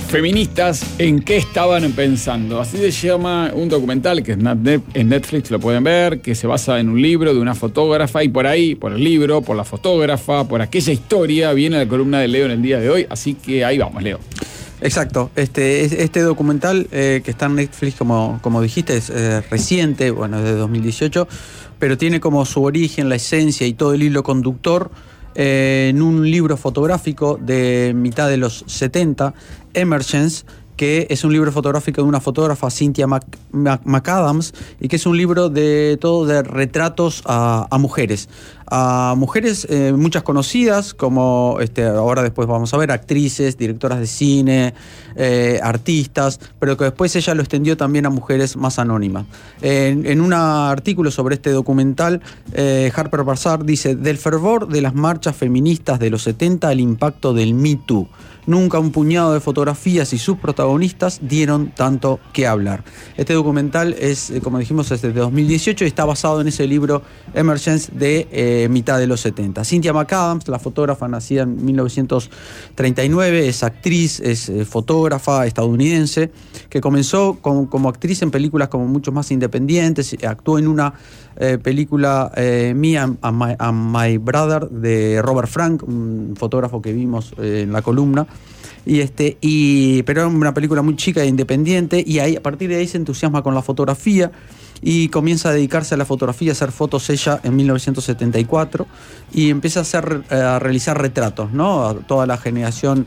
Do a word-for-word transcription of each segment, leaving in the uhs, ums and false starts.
feministas en qué estaban pensando. Así se llama un documental que en Netflix lo pueden ver, que se basa en un libro de una fotógrafa, y por ahí, por el libro, por la fotógrafa, por aquella historia, viene la columna de Leo en el día de hoy. Así que ahí vamos, Leo. Exacto. Este, este documental eh, que está en Netflix, como, como dijiste, es eh, reciente, bueno, es de dos mil dieciocho, pero tiene como su origen, la esencia y todo el hilo conductor eh, en un libro fotográfico de mitad de los setenta, Emergence, que es un libro fotográfico de una fotógrafa, Cynthia Mac, Mac, McAdams, y que es un libro de todo de retratos a, a mujeres. A mujeres, eh, muchas conocidas, como este, ahora después vamos a ver, actrices, directoras de cine, eh, artistas, pero que después ella lo extendió también a mujeres más anónimas. En, en un artículo sobre este documental, eh, Harper Bazaar dice: del fervor de las marchas feministas de los setenta al impacto del Me Too, nunca un puñado de fotografías y sus protagonistas dieron tanto que hablar. Este documental es, como dijimos, es de dos mil dieciocho y está basado en ese libro Emergence de eh, mitad de los setenta. Cynthia McAdams, la fotógrafa nacida en mil novecientos treinta y nueve, es actriz, es eh, fotógrafa estadounidense, que comenzó con, como actriz en películas como mucho más independientes. Actuó en una eh, película eh, Me and, and, my, and My Brother de Robert Frank, un fotógrafo que vimos eh, en la columna. Y este, y, pero era una película muy chica e independiente, y ahí, a partir de ahí se entusiasma con la fotografía y comienza a dedicarse a la fotografía, a hacer fotos ella en mil novecientos setenta y cuatro, y empieza a, hacer, a realizar retratos, ¿no? A toda la generación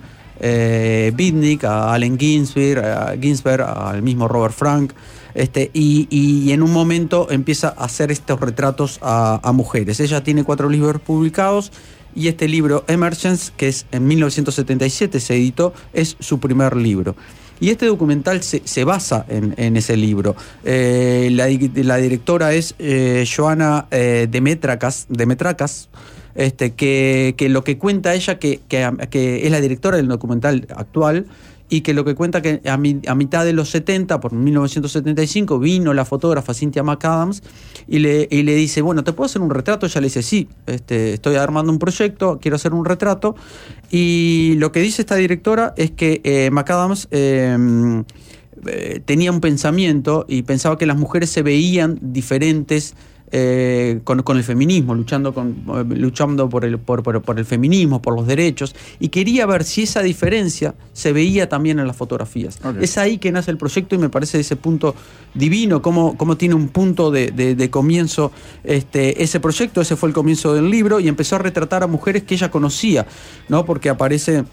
eh, Bitnik, a Allen Ginsberg, a Ginsberg, al mismo Robert Frank, este, y, y en un momento empieza a hacer estos retratos a, a mujeres. Ella tiene cuatro libros publicados, y este libro, Emergence, que es en mil novecientos setenta y siete se editó, es su primer libro. Y este documental se, se basa en, en ese libro. Eh, la, la directora es eh, Joana eh, Demetrakas, Demetrakas este, que, que lo que cuenta ella, que, que, que es la directora del documental actual, y que lo que cuenta que a, mi, a mitad de los setenta, por mil novecientos setenta y cinco, vino la fotógrafa Cynthia McAdams y le, y le dice: bueno, ¿te puedo hacer un retrato? Ella le dice: sí, este, estoy armando un proyecto, quiero hacer un retrato. Y lo que dice esta directora es que eh, McAdams eh, eh, tenía un pensamiento y pensaba que las mujeres se veían diferentes Eh, con, con el feminismo, luchando, con, luchando por, el, por, por, por el feminismo, por los derechos, y quería ver si esa diferencia se veía también en las fotografías. Okay. Es ahí que nace el proyecto, y me parece ese punto divino, cómo, cómo tiene un punto de, de, de comienzo este, ese proyecto. Ese fue el comienzo del libro, y empezó a retratar a mujeres que ella conocía, ¿no? Porque aparece...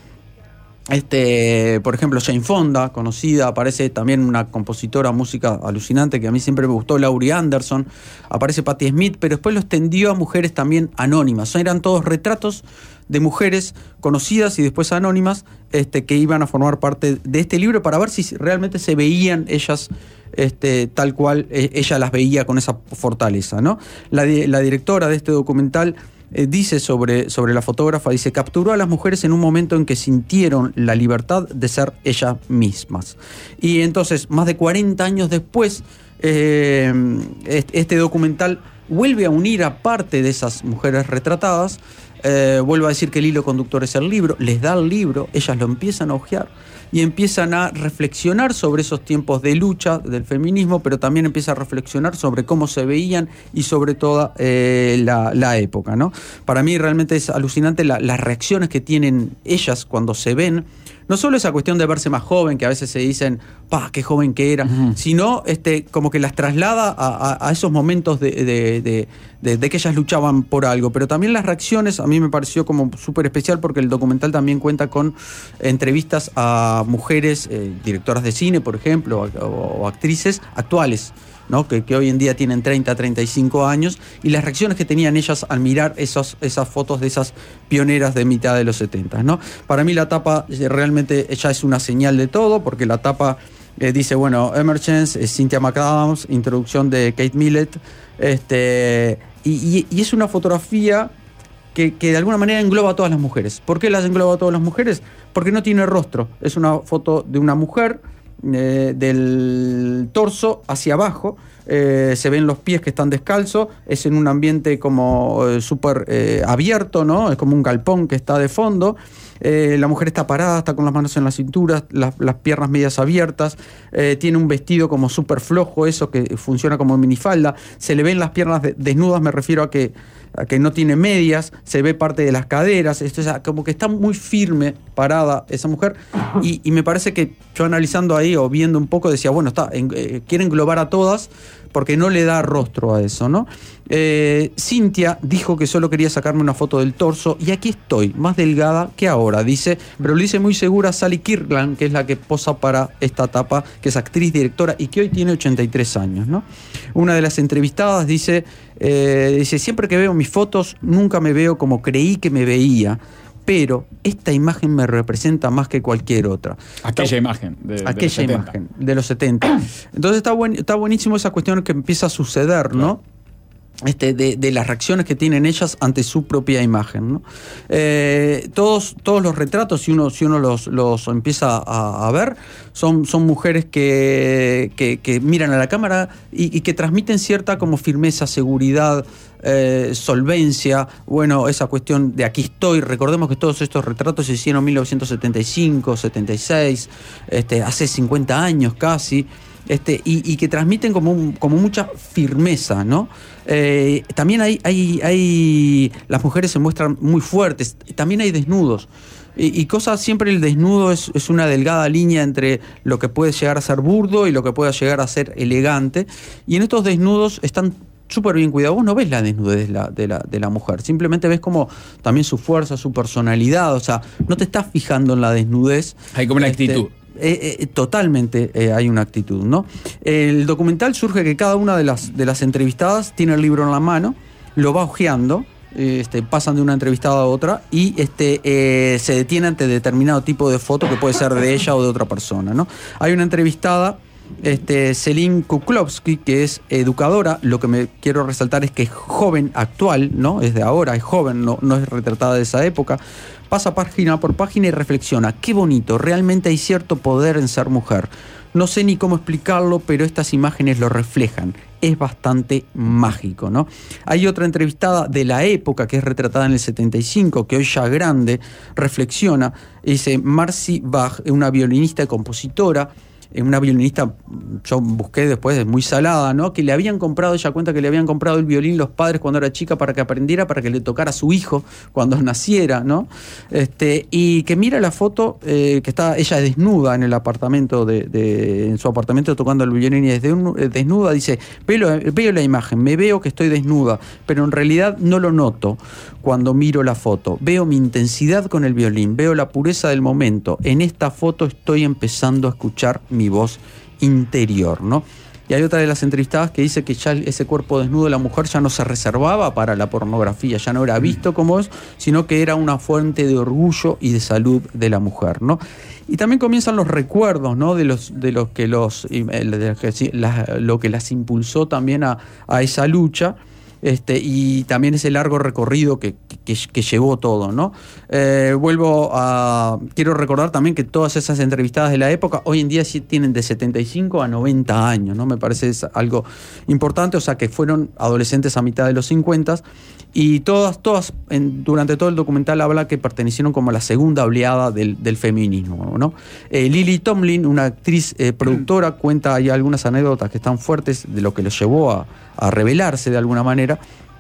Este, por ejemplo, Jane Fonda, conocida, aparece también una compositora, música alucinante que a mí siempre me gustó, Laurie Anderson, aparece Patti Smith, pero después lo extendió a mujeres también anónimas. Eran todos retratos de mujeres conocidas y después anónimas, este, que iban a formar parte de este libro, para ver si realmente se veían ellas este, tal cual eh, ella las veía, con esa fortaleza, ¿no? La, la directora de este documental Eh, dice sobre, sobre la fotógrafa, dice: capturó a las mujeres en un momento en que sintieron la libertad de ser ellas mismas. Y entonces, más de cuarenta años después, eh, este documental vuelve a unir a parte de esas mujeres retratadas, eh, vuelve a decir que el hilo conductor es el libro, les da el libro, ellas lo empiezan a hojear y empiezan a reflexionar sobre esos tiempos de lucha del feminismo, pero también empieza a reflexionar sobre cómo se veían y sobre toda eh, la, la época, ¿no? Para mí realmente es alucinante la, las reacciones que tienen ellas cuando se ven. No solo esa cuestión de verse más joven, que a veces se dicen, ¡pah, qué joven que era!, uh-huh. sino este, como que las traslada a, a, a esos momentos de, de, de, de, de que ellas luchaban por algo. Pero también las reacciones a mí me pareció como súper especial, porque el documental también cuenta con entrevistas a mujeres, eh, directoras de cine, por ejemplo, o, o actrices actuales, ¿no? Que, que hoy en día tienen treinta, treinta y cinco años, y las reacciones que tenían ellas al mirar esos, esas fotos de esas pioneras de mitad de los setenta, ¿no? Para mí la tapa realmente ya es una señal de todo, porque la tapa eh, dice, bueno, Emergence, eh, Cynthia McAdams, introducción de Kate Millett, este, y, y, y es una fotografía que, que de alguna manera engloba a todas las mujeres. ¿Por qué las engloba a todas las mujeres? Porque no tiene rostro, es una foto de una mujer, Eh, del torso hacia abajo, eh, se ven los pies que están descalzos, es en un ambiente como eh, súper eh, abierto, ¿no? Es como un galpón que está de fondo, Eh, la mujer está parada, está con las manos en la cintura, las, las piernas medias abiertas, eh, tiene un vestido como súper flojo, eso que funciona como minifalda, se le ven las piernas de, desnudas, me refiero a que, a que no tiene medias, se ve parte de las caderas, esto es como que está muy firme, parada esa mujer, y, y me parece que yo analizando ahí o viendo un poco decía, bueno, está, en, eh, quiere englobar a todas, porque no le da rostro a eso, ¿no? Eh, Cynthia dijo que solo quería sacarme una foto del torso y aquí estoy, más delgada que ahora, dice, pero lo dice muy segura Sally Kirkland, que es la que posa para esta etapa, que es actriz, directora y que hoy tiene ochenta y tres años, ¿no? Una de las entrevistadas dice, eh, dice, siempre que veo mis fotos nunca me veo como creí que me veía, pero esta imagen me representa más que cualquier otra. Aquella está, imagen. De, aquella de imagen de los setenta. Entonces está, buen, está buenísimo esa cuestión que empieza a suceder, claro, ¿no? Este, de, de las reacciones que tienen ellas ante su propia imagen, ¿no? Eh, todos, todos los retratos, si uno, si uno los, los empieza a, a ver, son, son mujeres que, que, que miran a la cámara y, y que transmiten cierta como firmeza, seguridad, eh, solvencia, bueno, esa cuestión de aquí estoy. Recordemos que todos estos retratos se hicieron en mil novecientos setenta y cinco, setenta y seis, este, hace cincuenta años casi. Este, y, y que transmiten como, un, como mucha firmeza, ¿no? Eh, también hay, hay, hay. Las mujeres se muestran muy fuertes, también hay desnudos. Y, y cosas, siempre el desnudo es, es una delgada línea entre lo que puede llegar a ser burdo y lo que puede llegar a ser elegante. Y en estos desnudos están súper bien cuidados. Vos no ves la desnudez de la, de, la, de la mujer, simplemente ves como también su fuerza, su personalidad. O sea, no te estás fijando en la desnudez. Hay como una este, actitud. Eh, eh, totalmente eh, hay una actitud, ¿no? El documental surge que cada una de las, de las entrevistadas tiene el libro en la mano, lo va hojeando, este, pasan de una entrevistada a otra y este, eh, se detiene ante determinado tipo de foto que puede ser de ella o de otra persona, ¿no? Hay una entrevistada, este, Celine Kuklovsky, que es educadora. Lo que me quiero resaltar es que es joven, actual, ¿no? Es de ahora, es joven, no, no es retratada de esa época. Pasa página por página y reflexiona. Qué bonito, realmente hay cierto poder en ser mujer. No sé ni cómo explicarlo, pero estas imágenes lo reflejan. Es bastante mágico, ¿no? Hay otra entrevistada de la época que es retratada en el setenta y cinco, que hoy ya grande, reflexiona. Dice, Marcy Bach, una violinista y compositora, una violinista, yo busqué después, es muy salada, ¿no? Que le habían comprado, ella cuenta que le habían comprado el violín los padres cuando era chica para que aprendiera, para que le tocara a su hijo cuando naciera, ¿no? Este, y que mira la foto, eh, que está ella desnuda en el apartamento, de, de, en su apartamento tocando el violín y desde un, desnuda, dice, veo, veo la imagen, me veo que estoy desnuda, pero en realidad no lo noto cuando miro la foto. Veo mi intensidad con el violín, veo la pureza del momento. En esta foto estoy empezando a escuchar mi voz interior, ¿no? Y hay otra de las entrevistadas que dice que ya ese cuerpo desnudo de la mujer ya no se reservaba para la pornografía, ya no era visto como es, sino que era una fuente de orgullo y de salud de la mujer, ¿no? Y también comienzan los recuerdos, ¿no? De los, de los que los, de los que, la, lo que las impulsó también a, a esa lucha. Este, y también ese largo recorrido que, que, que llevó todo, ¿no? Eh, vuelvo a... Quiero recordar también que todas esas entrevistadas de la época hoy en día sí tienen de setenta y cinco a noventa años, ¿no? Me parece es algo importante, o sea que fueron adolescentes a mitad de los cincuenta y todas, todas en, durante todo el documental habla que pertenecieron como a la segunda oleada del, del feminismo, ¿no? Eh, Lily Tomlin, una actriz eh, productora, cuenta ahí algunas anécdotas que están fuertes de lo que los llevó a, a rebelarse de alguna manera.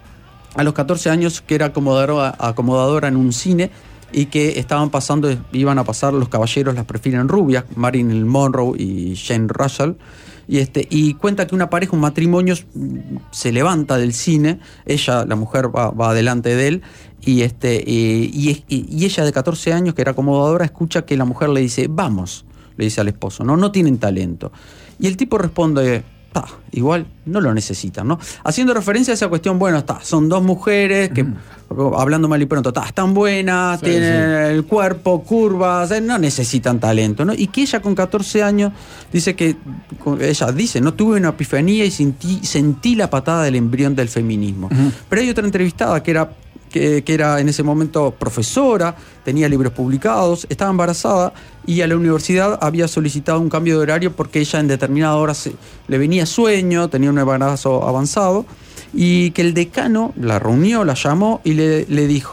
A los catorce años, que era acomodadora, acomodadora en un cine y que estaban pasando, iban a pasar Los caballeros las prefieren rubias, Marilyn Monroe y Jane Russell. Y, este, y cuenta que una pareja, un matrimonio, se levanta del cine, ella, la mujer, va, va adelante de él, y, este, y, y, y ella de catorce años, que era acomodadora, escucha que la mujer le dice, vamos, le dice al esposo, no, no tienen talento. Y el tipo responde, ta, igual no lo necesitan, ¿no? Haciendo referencia a esa cuestión, bueno, está, son dos mujeres que, mm. hablando mal y pronto, ta, están buenas, sí, tienen sí. el cuerpo, curvas, eh, no necesitan talento, ¿no? Y que ella con catorce años dice que, ella dice, no tuve una epifanía y sentí, sentí la patada del embrión del feminismo. Uh-huh. Pero hay otra entrevistada que era Que, que era en ese momento profesora, tenía libros publicados, estaba embarazada y a la universidad había solicitado un cambio de horario porque ella en determinada hora se, le venía sueño, tenía un embarazo avanzado, y que el decano la reunió, la llamó y le, le dijo,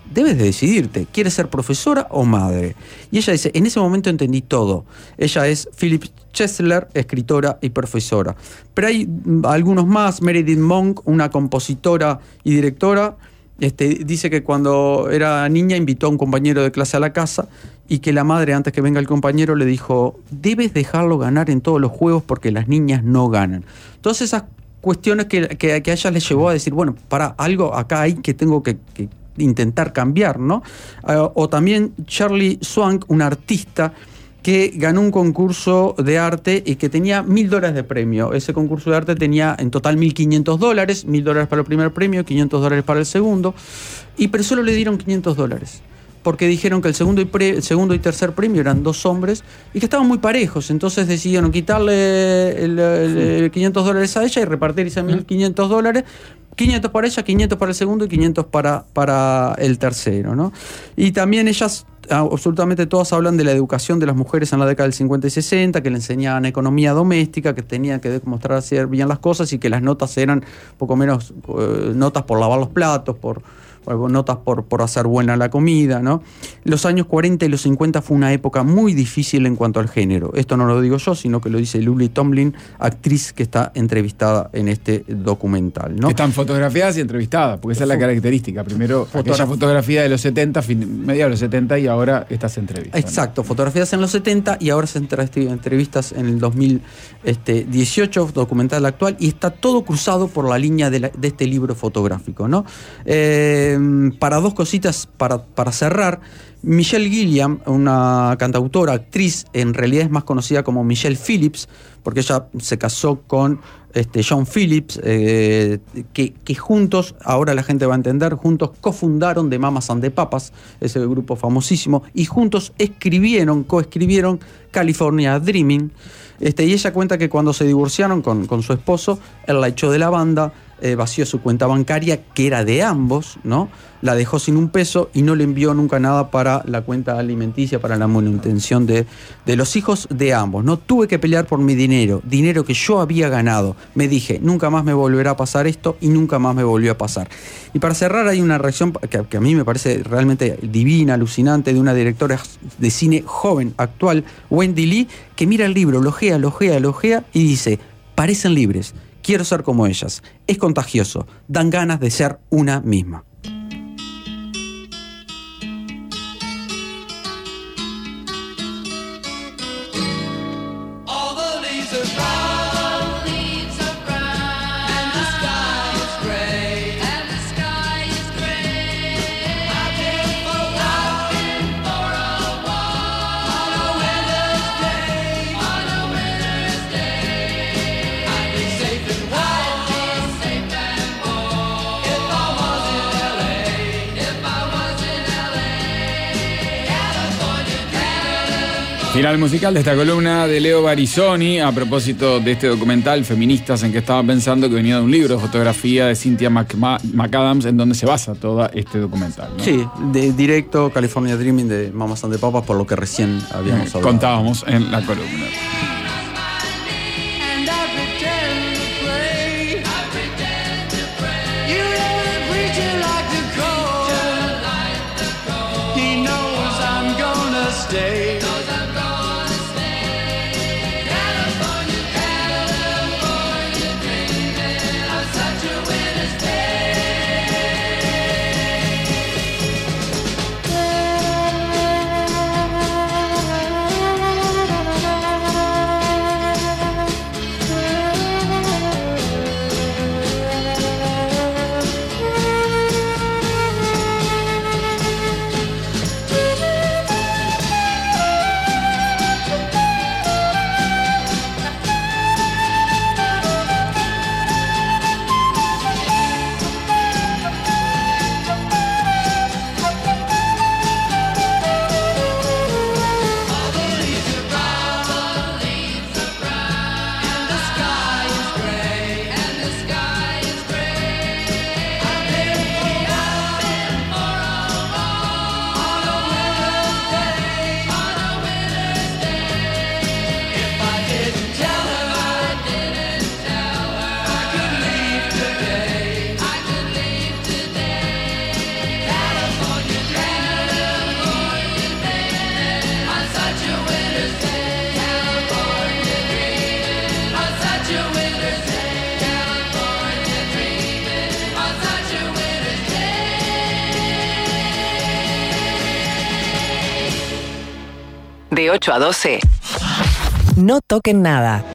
debes de decidirte, ¿quieres ser profesora o madre? Y ella dice, en ese momento entendí todo. Ella es Phyllis Chesler, escritora y profesora. Pero hay algunos más, Meredith Monk, una compositora y directora, este, dice que cuando era niña invitó a un compañero de clase a la casa y que la madre, antes que venga el compañero, le dijo, debes dejarlo ganar en todos los juegos porque las niñas no ganan. Todas esas cuestiones que, que, que a ella le llevó a decir, bueno, para algo acá hay que tengo que, que intentar cambiar, ¿no? Uh, o también Shirley Swank, una artista que ganó un concurso de arte y que tenía mil dólares de premio. Ese concurso de arte tenía en total mil quinientos dólares, mil dólares para el primer premio, quinientos dólares para el segundo, y pero solo le dieron quinientos dólares. Porque dijeron que el segundo, y pre, el segundo y tercer premio eran dos hombres y que estaban muy parejos. Entonces decidieron quitarle el, el, el quinientos dólares a ella y repartir esos mil quinientos dólares. quinientos para ella, quinientos para el segundo y quinientos para, para el tercero, ¿no? Y también ellas, absolutamente todas, hablan de la educación de las mujeres en la década del cincuenta y sesenta, que le enseñaban economía doméstica, que tenían que demostrar hacer bien las cosas y que las notas eran poco menos eh, notas por lavar los platos, por... notas por, por hacer buena la comida, ¿no? Los años cuarenta y los cincuenta fue una época muy difícil en cuanto al género. Esto no lo digo yo, sino que lo dice Lily Tomlin, actriz que está entrevistada en este documental, ¿no? Están fotografiadas y entrevistadas, porque esa es la característica. Primero, Fotogra- aquella fotografía de los setenta, fin, media de los setenta, y ahora estas entrevistas. Exacto, ¿no? Fotografías en los setenta y ahora se entrevistas en el dos mil dieciocho, documental actual, y está todo cruzado por la línea de, la, de este libro fotográfico, ¿no? Eh, Para dos cositas, para, para cerrar, Michelle Gilliam, una cantautora, actriz, en realidad es más conocida como Michelle Phillips, porque ella se casó con este, John Phillips, eh, que, que juntos, ahora la gente va a entender, juntos cofundaron The Mamas and the Papas, ese grupo famosísimo, y juntos escribieron, coescribieron California Dreaming. Este, y ella cuenta que cuando se divorciaron con, con su esposo, él la echó de la banda, eh, vació su cuenta bancaria, que era de ambos, ¿no? La dejó sin un peso y no le envió nunca nada para la cuenta alimenticia, para la manutención de, de los hijos de ambos. No tuve que pelear por mi dinero, dinero que yo había ganado. Me dije, nunca más me volverá a pasar esto, y nunca más me volvió a pasar. Y para cerrar, hay una reacción que, que a mí me parece realmente divina, alucinante, de una directora de cine joven, actual, Wendy Lee, que mira el libro, lo ojea, lo ojea, lo ojea y dice, parecen libres, quiero ser como ellas, es contagioso, dan ganas de ser una misma. Final musical de esta columna de Leo Barisoni a propósito de este documental Feministas, en que estaba pensando que venía de un libro de fotografía de Cynthia McMa- McAdams, en donde se basa todo este documental, ¿no? Sí, de directo California Dreaming de Mamas and the Papas, por lo que recién habíamos hablado. Contábamos en la columna. De ocho a doce. No toquen nada.